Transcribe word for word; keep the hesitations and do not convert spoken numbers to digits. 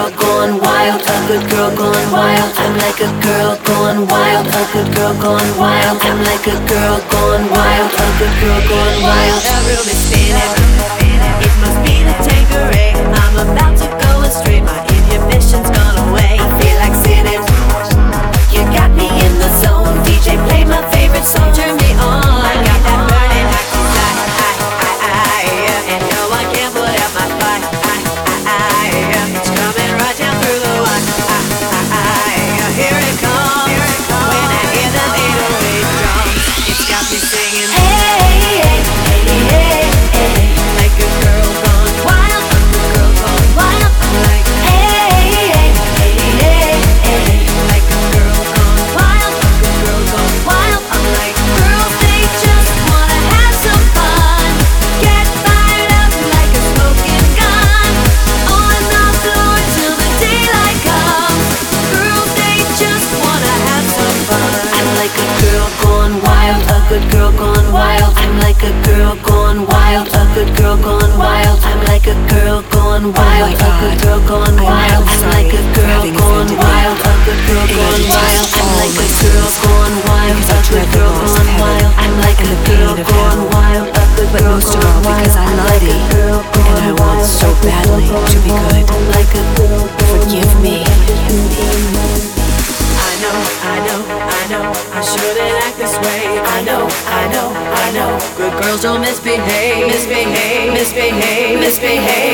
girl gone wild, a good girl gone wild. I'm like a girl gone wild, a good girl gone wild. I'm like a girl gone wild, a good girl gone wild. The room is spinning, it must be the Tanqueray. I'm about to go astray, my inhibition's gone away. I feel like sinning, you got me in the zone. D J play my favorite song, turn me on. I got that burning hot desire, I, I, I, yeah. And no one can put out my fire, I, I, I, yeah. It's coming right down through the wire, I, I, I, yeah. Here it comes, here it comes. When I hear them eight oh eight drums, it's got me singing, hey, hey, hey, hey, hey. Like a girl gone wild, a girl gone wild. I'm like, hey, hey, hey, hey, hey. Like a girl gone wild, a girl gone wild. I'm like, girls, they just wanna have some fun, get fired up like a smoking gun, on the floor till the daylight comes. Girls, they just wanna have some fun. I'm like a girl gone wild, a good girl gone wild. I'm like a girl gone wild, a good girl gone wild. I'm like a girl gone wild, a good girl gone wild. I'm like a girl gone wild, a good girl gone wild. I'm like a girl gone wild, a good girl gone wild. I'm like a girl gone wild, a good But girl most of gone all wild. because I love thee, and I want so badly to be good. Like a girl Forgive me. I know, I know, I know, I shouldn't act this way. I know, I know, I know, good girls don't misbehave, misbehave, misbehave, misbehave.